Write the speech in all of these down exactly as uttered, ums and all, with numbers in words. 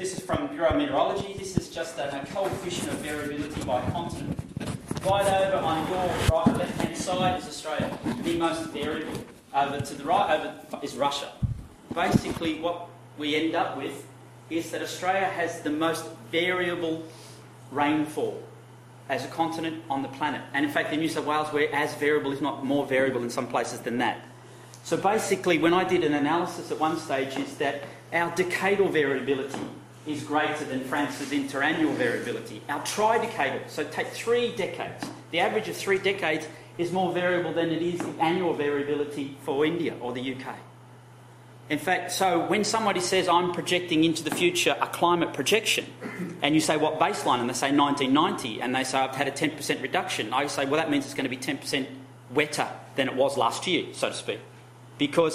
This is from Bureau of Meteorology. This is just a, a coefficient of variability by continent. Right over on your right left-hand side is Australia, the most variable. Over to the right over is Russia. Basically, what we end up with is that Australia has the most variable rainfall as a continent on the planet. And in fact, in New South Wales, we're as variable, if not more variable in some places than that. So basically, when I did an analysis at one stage, is that our decadal variability is greater than France's interannual variability. Our tridecadal, so take three decades, the average of three decades is more variable than it is the annual variability for India or the U K. In fact, so when somebody says, I'm projecting into the future a climate projection, and you say, what baseline? And they say nineteen ninety, and they say, I've had a ten percent reduction. I say, well, that means it's going to be ten percent wetter than it was last year, so to speak. Because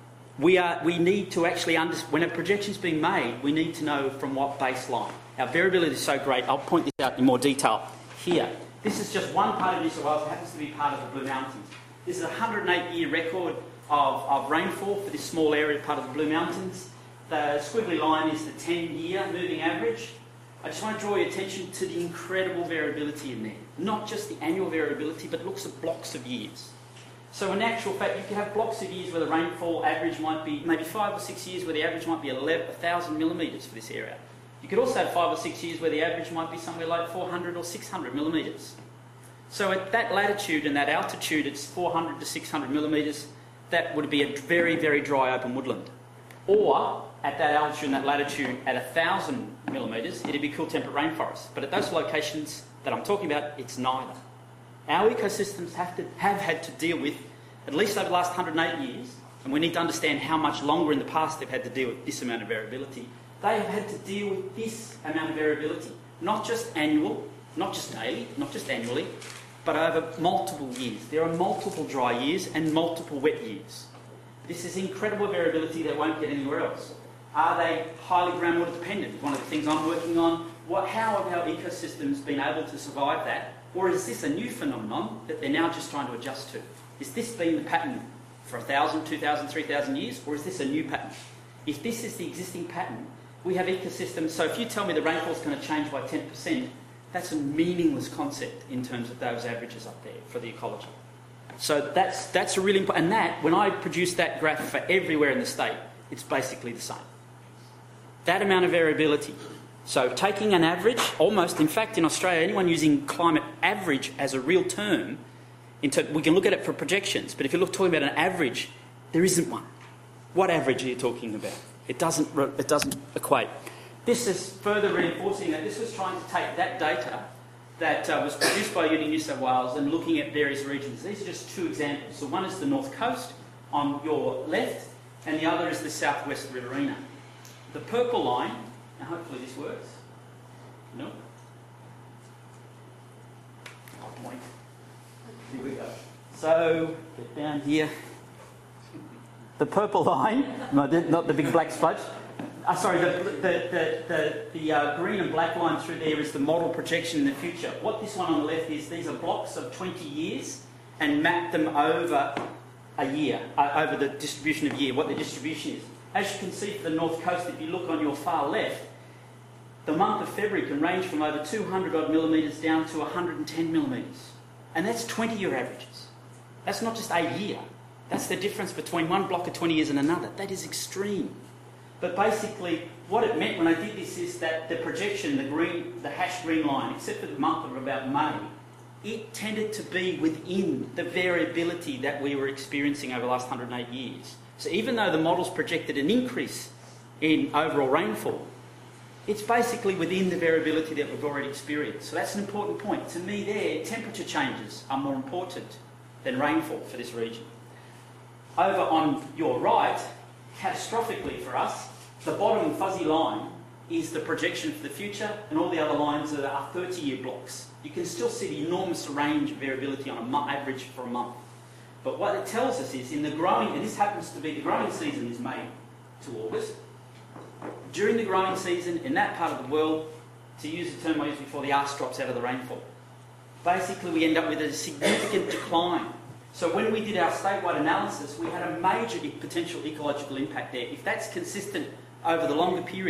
we are, we need to actually understand, when a projection's being made, we need to know from what baseline. Our variability is so great. I'll point this out in more detail here. This is just one part of New South Wales. It happens to be part of the Blue Mountains. This is a one hundred eight year record of, of rainfall for this small area, part of the Blue Mountains. The squiggly line is the ten year moving average. I just want to draw your attention to the incredible variability in there. Not just the annual variability, but looks at blocks of years. So in actual fact, you can have blocks of years where the rainfall average might be maybe five or six years where the average might be one thousand millimetres for this area. You could also have five or six years where the average might be somewhere like four hundred or six hundred millimetres. So at that latitude and that altitude, it's four hundred to six hundred millimetres. That would be a very, very dry open woodland. Or at that altitude and that latitude at one thousand millimetres, it'd be cool temperate rainforest. But at those locations that I'm talking about, it's neither. Our ecosystems have to have had to deal with, at least over the last one hundred eight years, and we need to understand how much longer in the past they've had to deal with this amount of variability. They have had to deal with this amount of variability, not just annual, not just daily, not just annually, but over multiple years. There are multiple dry years and multiple wet years. This is incredible variability that won't get anywhere else. Are they highly groundwater dependent? One of the things I'm working on, what, how have our ecosystems been able to survive that? Or is this a new phenomenon that they're now just trying to adjust to? Is this been the pattern for one thousand, two thousand, three thousand years, or is this a new pattern? If this is the existing pattern, we have ecosystems, so if you tell me the rainfall is going to change by ten percent, that's a meaningless concept in terms of those averages up there for the ecology. So that's, that's a really important, and that, when I produce that graph for everywhere in the state, it's basically the same. That amount of variability. So taking an average, almost, in fact, in Australia, anyone using climate average as a real term, into, we can look at it for projections, but if you're talking about an average, there isn't one. What average are you talking about? It doesn't, it doesn't equate. This is further reinforcing that this was trying to take that data that uh, was produced by Uni New South Wales and looking at various regions. These are just two examples. So one is the North Coast on your left, and the other is the Southwest Riverina. The purple line, and hopefully this works. No? I'll point. Here we go. So, get down here. The purple line, no, not the big black smudge. Uh, sorry, the, the, the, the, the uh, green and black line through there is the model projection in the future. What this one on the left is, these are blocks of twenty years and map them over a year, uh, over the distribution of year, what the distribution is. As you can see for the North Coast, if you look on your far left, the month of February can range from over two hundred odd millimetres down to one hundred ten millimetres. And that's twenty year averages. That's not just a year. That's the difference between one block of twenty years and another. That is extreme. But basically, what it meant when I did this is that the projection, the green, the hashed green line, except for the month of about May, it tended to be within the variability that we were experiencing over the last one hundred eight years. So even though the models projected an increase in overall rainfall, it's basically within the variability that we've already experienced. So that's an important point. To me there, temperature changes are more important than rainfall for this region. Over on your right, catastrophically for us, the bottom fuzzy line is the projection for the future, and all the other lines are thirty year blocks. You can still see the enormous range of variability on an average for a month. But what it tells us is in the growing, and this happens to be, the growing season is May to August. During the growing season, in that part of the world, to use the term I used before, the arse drops out of the rainfall. Basically, we end up with a significant decline. So when we did our statewide analysis, we had a major potential ecological impact there. If that's consistent over the longer period,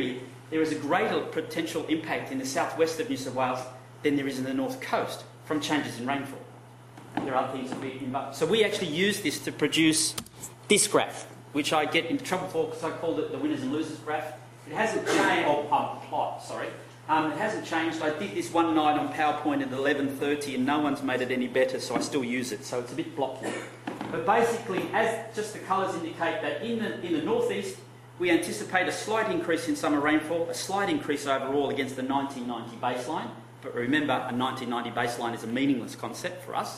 there is a greater potential impact in the southwest of New South Wales than there is in the north coast from changes in rainfall. There are other things that we involved. So we actually use this to produce this graph, which I get into trouble for because I called it the winners and losers graph. It hasn't changed, or um, plot, sorry. Um, it hasn't changed. I did this one night on PowerPoint at eleven thirty and no one's made it any better, so I still use it. So it's a bit blocky. But basically, as just the colours indicate that in the, in the northeast, we anticipate a slight increase in summer rainfall, a slight increase overall against the nineteen ninety baseline. But remember, a nineteen ninety baseline is a meaningless concept for us.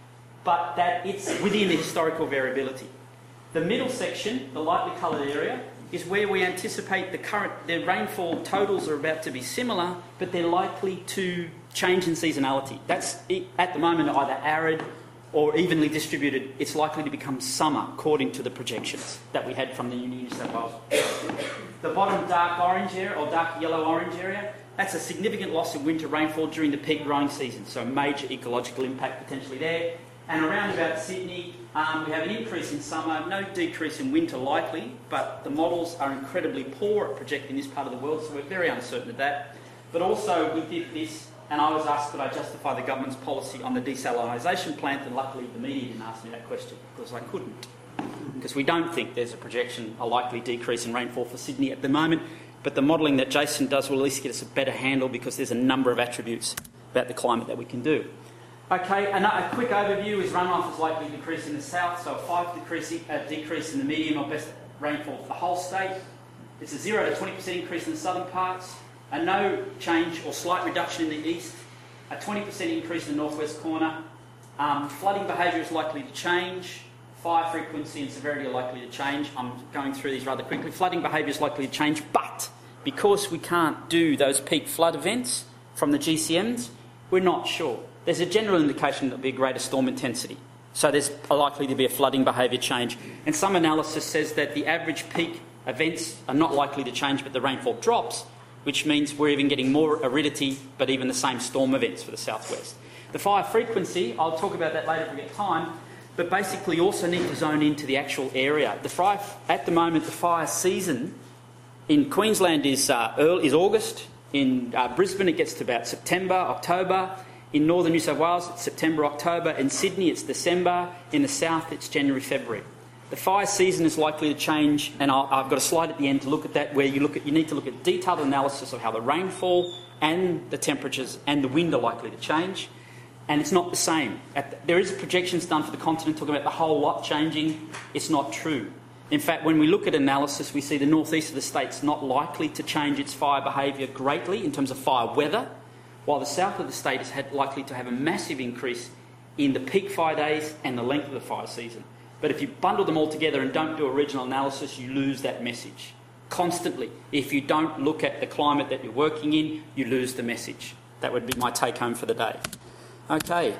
But that it's within the historical variability. The middle section, the lightly coloured area, is where we anticipate the current, the rainfall totals are about to be similar, but they're likely to change in seasonality. That's, at the moment, either arid or evenly distributed. It's likely to become summer, according to the projections that we had from the New South Wales. The bottom dark orange area, or dark yellow-orange area, that's a significant loss of winter rainfall during the peak growing season, so major ecological impact potentially there. And around about Sydney, um, we have an increase in summer, no decrease in winter likely, but the models are incredibly poor at projecting this part of the world, so we're very uncertain of that. But also we did this, and I was asked could I justify the government's policy on the desalinisation plant, and luckily the media didn't ask me that question because I couldn't. Because we don't think there's a projection, a likely decrease in rainfall for Sydney at the moment, but the modelling that Jason does will at least get us a better handle because there's a number of attributes about the climate that we can do. Okay, and a quick overview is runoff is likely to decrease in the south, so a five decrease, uh, decrease in the medium or best rainfall for the whole state. It's a zero to twenty percent increase in the southern parts, a no change or slight reduction in the east, a twenty percent increase in the northwest corner. Um, flooding behaviour is likely to change. Fire frequency and severity are likely to change. I'm going through these rather quickly. Flooding behaviour is likely to change, but because we can't do those peak flood events from the G C Ms, we're not sure. There's a general indication that there'll be a greater storm intensity. So there's likely to be a flooding behaviour change. And some analysis says that the average peak events are not likely to change, but the rainfall drops, which means we're even getting more aridity, but even the same storm events for the southwest. The fire frequency, I'll talk about that later if we get time, but basically you also need to zone into the actual area. The fire, at the moment, the fire season in Queensland is, uh, early, is August. In uh, Brisbane it gets to about September, October. In northern New South Wales, it's September, October. In Sydney, it's December. In the south, it's January, February. The fire season is likely to change, and I'll, I've got a slide at the end to look at that, where you look at you need to look at detailed analysis of how the rainfall and the temperatures and the wind are likely to change. And it's not the same. At the, there is projections done for the continent talking about the whole lot changing. It's not true. In fact, when we look at analysis, we see the northeast of the state's not likely to change its fire behaviour greatly in terms of fire weather, while the south of the state is had likely to have a massive increase in the peak fire days and the length of the fire season. But if you bundle them all together and don't do a regional analysis, you lose that message. Constantly. If you don't look at the climate that you're working in, you lose the message. That would be my take home for the day. Okay.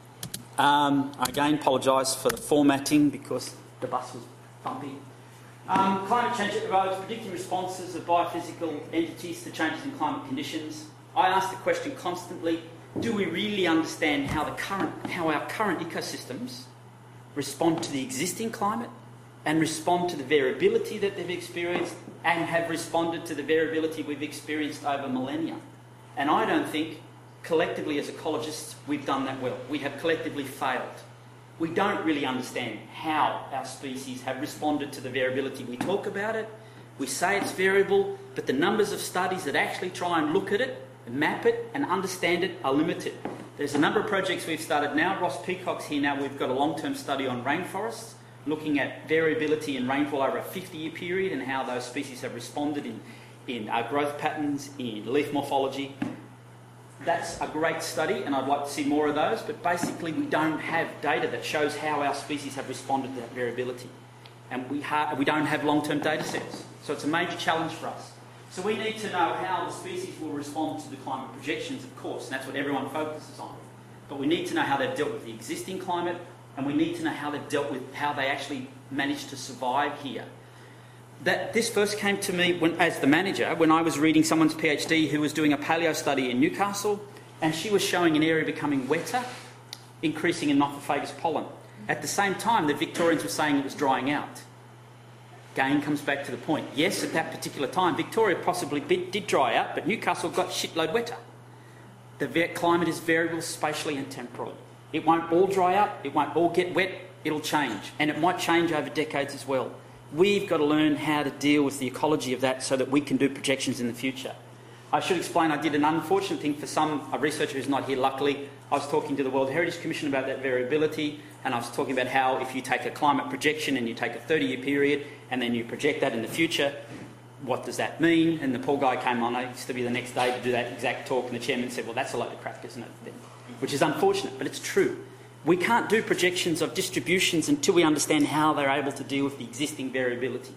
Um, again, apologise for the formatting because the bus was bumpy. Um, climate change evokes predicting responses of biophysical entities to changes in climate conditions. I ask the question constantly, do we really understand how the current, how our current ecosystems respond to the existing climate and respond to the variability that they've experienced and have responded to the variability we've experienced over millennia? And I don't think, collectively as ecologists, we've done that well. We have collectively failed. We don't really understand how our species have responded to the variability. We talk about it, we say it's variable, but the numbers of studies that actually try and look at it, map it and understand it are limited. There's a number of projects we've started now. Ross Peacock's here now. We've got a long-term study on rainforests, looking at variability in rainfall over a fifty-year period and how those species have responded in, in uh, growth patterns, in leaf morphology. That's a great study, and I'd like to see more of those, but basically we don't have data that shows how our species have responded to that variability. And we, ha- we don't have long-term data sets. So it's a major challenge for us. So we need to know how the species will respond to the climate projections, of course, and that's what everyone focuses on. But we need to know how they've dealt with the existing climate, and we need to know how they've dealt with how they actually managed to survive here. That this first came to me when, as the manager, when I was reading someone's PhD who was doing a paleo study in Newcastle, and she was showing an area becoming wetter, increasing in Nothofagus pollen. At the same time, the Victorians were saying it was drying out. Again, comes back to the point. Yes, at that particular time, Victoria possibly did dry out, but Newcastle got shitload wetter. The climate is variable spatially and temporally. It won't all dry out, it won't all get wet, it'll change. And it might change over decades as well. We've got to learn how to deal with the ecology of that so that we can do projections in the future. I should explain, I did an unfortunate thing for some, a researcher who's not here luckily. I was talking to the World Heritage Commission about that variability, and I was talking about how if you take a climate projection and you take a thirty-year period and then you project that in the future, what does that mean? And the poor guy came on, I used to be the next day to do that exact talk, and the chairman said, well, that's a load of crap, isn't it? Which is unfortunate, but it's true. We can't do projections of distributions until we understand how they're able to deal with the existing variability.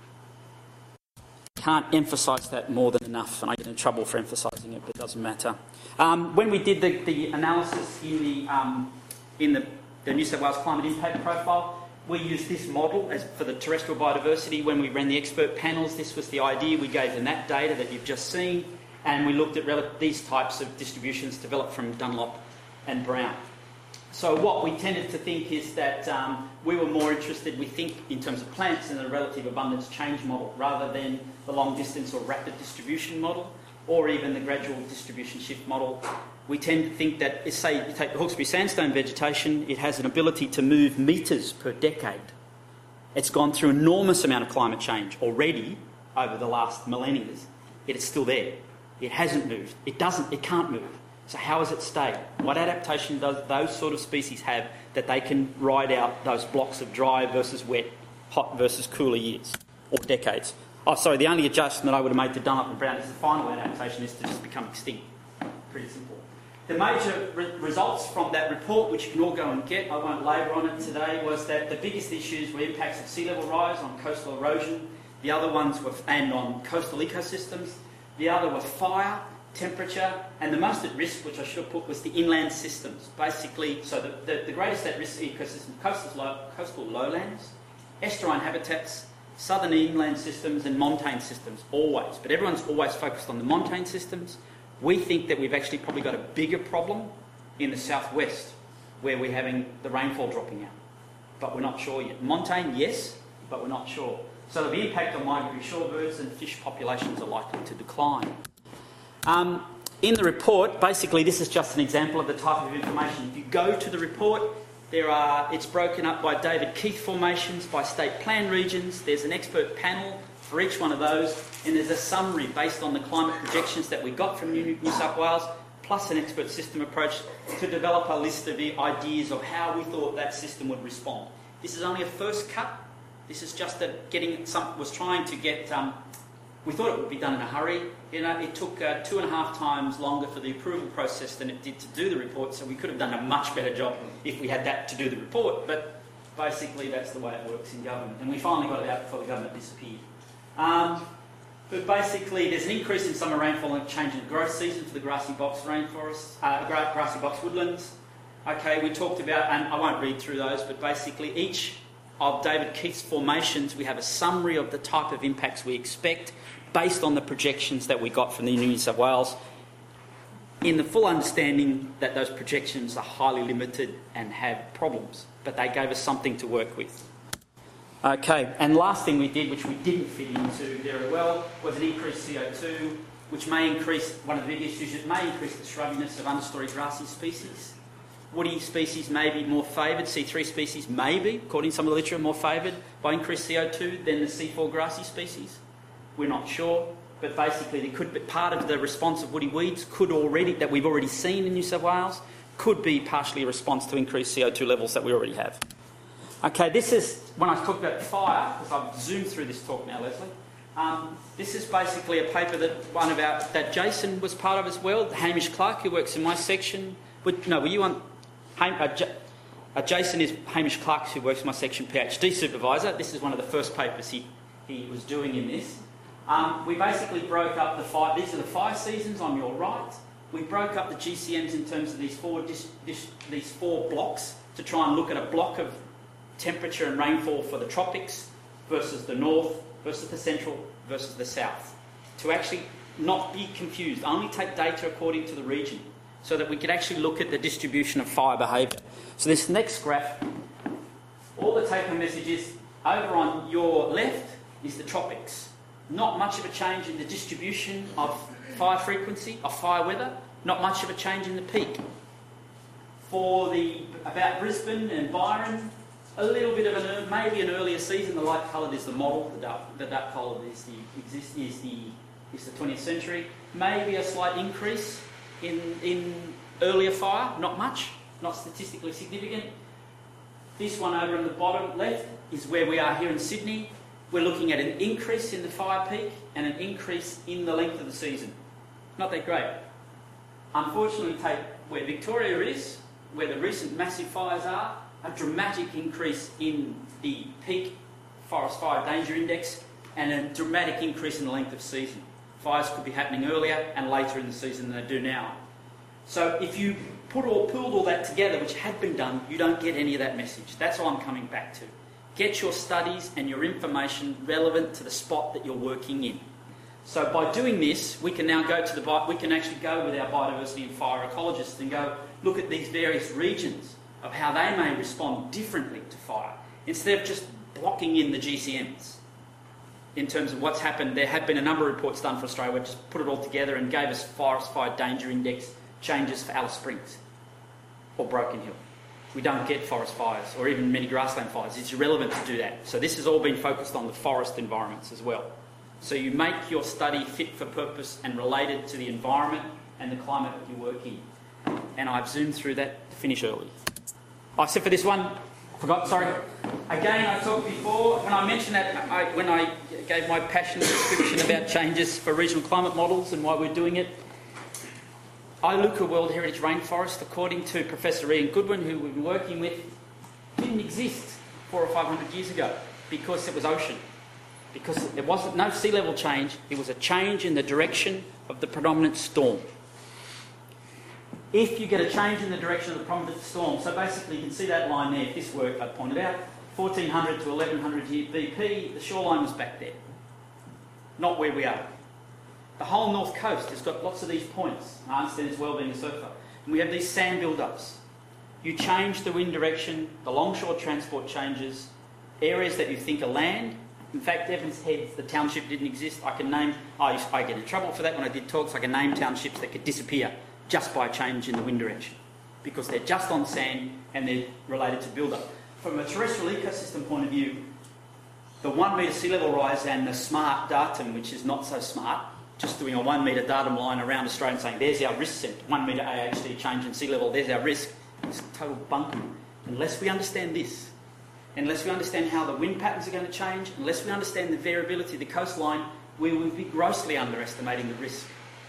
Can't emphasise that more than enough, and I get in trouble for emphasising it, but it doesn't matter. Um, when we did the, the analysis in the um, in the, the New South Wales Climate Impact Profile, we used this model as for the terrestrial biodiversity. When we ran the expert panels, this was the idea. We gave them that data that you've just seen, and we looked at rel- these types of distributions developed from Dunlop and Brown. So what we tended to think is that um, we were more interested, we think, in terms of plants in the relative abundance change model rather than the long distance or rapid distribution model or even the gradual distribution shift model. We tend to think that, say, you take the Hawkesbury sandstone vegetation, it has an ability to move metres per decade. It's gone through an enormous amount of climate change already over the last millennia, yet it's still there. It hasn't moved. It doesn't, it can't move. So how has it stayed? What adaptation does those sort of species have that they can ride out those blocks of dry versus wet, hot versus cooler years or decades? Oh, sorry, the only adjustment I would have made to Dunlop and Brown is the final adaptation is to just become extinct. Pretty simple. The major re- results from that report, which you can all go and get, I won't labour on it today, was that the biggest issues were impacts of sea level rise on coastal erosion. The other ones were, and on coastal ecosystems. The other were fire, temperature, and the most at risk, which I should have put, was the inland systems. Basically, so the, the, the greatest at risk ecosystem, coastal, low, coastal lowlands, estuarine habitats, southern inland systems, and montane systems, always. But everyone's always focused on the montane systems. We think that we've actually probably got a bigger problem in the southwest, where we're having the rainfall dropping out. But we're not sure yet. Montane, yes, but we're not sure. So the impact on migratory shorebirds and fish populations are likely to decline. Um, in the report, basically this is just an example of the type of information. If you go to the report, there are, it's broken up by David Keith formations, by state plan regions. There's an expert panel for each one of those, and there's a summary based on the climate projections that we got from New, New South Wales, plus an expert system approach to develop a list of the ideas of how we thought that system would respond. This is only a first cut. This is just that getting some was trying to get. Um, we thought it would be done in a hurry. You know, it took uh, two and a half times longer for the approval process than it did to do the report. So we could have done a much better job if we had that to do the report. But basically, that's the way it works in government. And we finally got it out before the government disappeared. Um, but basically, there's an increase in summer rainfall and change in the growth season for the grassy box rainforests, uh, grassy box woodlands. Okay, we talked about, and I won't read through those, but basically each of David Keith's formations, we have a summary of the type of impacts we expect based on the projections that we got from the New South Wales, in the full understanding that those projections are highly limited and have problems, but they gave us something to work with. Okay, and last thing we did, which we didn't fit into very well, was an increased C O two, which may increase, one of the big issues, it may increase the shrubbiness of understory grassy species. Woody species may be more favoured, C three species may be, according to some of the literature, more favoured by increased C O two than the C four grassy species. We're not sure, but basically there could be part of the response of woody weeds could already, that we've already seen in New South Wales, could be partially a response to increased C O two levels that we already have. Okay, this is, when I talk about fire, because I've zoomed through this talk now, Leslie, um, this is basically a paper that one of our, that Jason was part of as well, Hamish Clark, who works in my section. Would, no, were you on... Uh, J- uh, Jason is Hamish Clark, who works in my section, PhD supervisor. This is one of the first papers he, he was doing in this. Um, we basically broke up the fire... These are the fire seasons on your right. We broke up the G C Ms in terms of these four, dis, dis, these four blocks to try and look at a block of temperature and rainfall for the tropics versus the north versus the central versus the south. To actually not be confused, only take data according to the region, so that we could actually look at the distribution of fire behaviour. So this next graph, all the take-home messages over on your left is the tropics. Not much of a change in the distribution of fire frequency, of fire weather, not much of a change in the peak. For the about Brisbane and Byron, a little bit of an maybe an earlier season. The light coloured is the model. The dark the dark coloured is the exist is the is the twentieth century. Maybe a slight increase in in earlier fire. Not much. Not statistically significant. This one over on the bottom left is where we are here in Sydney. We're looking at an increase in the fire peak and an increase in the length of the season. Not that great. Unfortunately, take where Victoria is, where the recent massive fires are, a dramatic increase in the peak forest fire danger index and a dramatic increase in the length of season. Fires could be happening earlier and later in the season than they do now. So if you put all, pooled all that together, which had been done, you don't get any of that message. That's all I'm coming back to. Get your studies and your information relevant to the spot that you're working in. So by doing this, we can now go to the we can actually go with our biodiversity and fire ecologists and go look at these various regions of how they may respond differently to fire, instead of just blocking in the G C Ms. In terms of what's happened, there have been a number of reports done for Australia where just put it all together and gave us forest fire danger index changes for Alice Springs or Broken Hill. We don't get forest fires or even many grassland fires. It's irrelevant to do that. So this has all been focused on the forest environments as well. So you make your study fit for purpose and related to the environment and the climate that you work in. And I've zoomed through that to finish early. Oh, except for this one, I forgot, sorry. Again, I talked before, when I mentioned that, I, when I gave my passionate description about changes for regional climate models and why we're doing it, Iluka World Heritage Rainforest, according to Professor Ian Goodwin, who we've been working with, didn't exist four or five hundred years ago because it was ocean. Because there wasn't no sea level change, it was a change in the direction of the predominant storm. If you get a change in the direction of the predominant storm, so basically you can see that line there, if this worked, I pointed out, fourteen hundred to eleven hundred year V P, the shoreline was back there, not where we are. The whole north coast has got lots of these points. I understand as well being a surfer. And we have these sand build-ups. You change the wind direction, the longshore transport changes, areas that you think are land. In fact, Evans Heads, the township didn't exist. I can name, I, used, I get in trouble for that when I did talks, I can name townships that could disappear just by a change in the wind direction because they're just on sand and they're related to build-up. From a terrestrial ecosystem point of view, the one metre sea level rise and the SMART datum, which is not so smart, just doing a one metre datum line around Australia and saying, there's our risk centre, one metre A H D change in sea level, there's our risk. It's total bunkum. Unless we understand this, unless we understand how the wind patterns are going to change, unless we understand the variability of the coastline, we will be grossly underestimating the risk.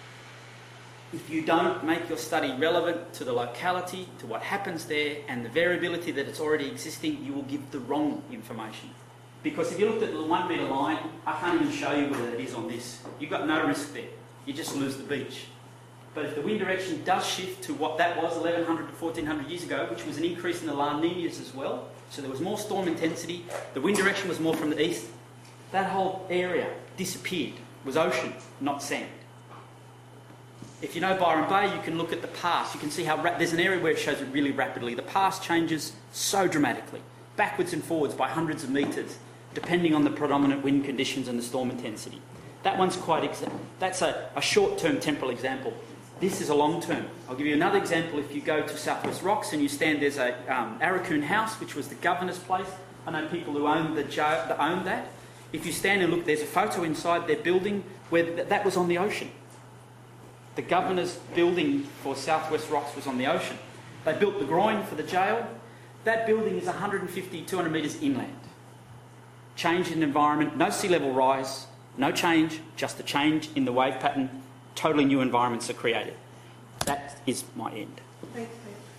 If you don't make your study relevant to the locality, to what happens there, and the variability that it's already existing, you will give the wrong information. Because if you looked at the one metre line, I can't even show you whether it is on this. You've got no risk there. You just lose the beach. But if the wind direction does shift to what that was eleven hundred to fourteen hundred years ago, which was an increase in the La Niñas as well, so there was more storm intensity, the wind direction was more from the east, that whole area disappeared. It was ocean, not sand. If you know Byron Bay, you can look at the past. You can see how ra- there's an area where it shows it really rapidly. The past changes so dramatically, backwards and forwards by hundreds of metres, depending on the predominant wind conditions and the storm intensity. That one's quite, exa- that's a, a short-term temporal example. This is a long-term. I'll give you another example. If you go to Southwest Rocks and you stand, there's a um, Arakoon House, which was the governor's place. I know people who owned, the jail, that owned that. If you stand and look, there's a photo inside their building where th- that was on the ocean. The governor's building for Southwest Rocks was on the ocean. They built the groin for the jail. That building is one hundred fifty, two hundred metres inland. Change in environment, no sea level rise, no change, just a change in the wave pattern, totally new environments are created. That is my end. Thanks, mate.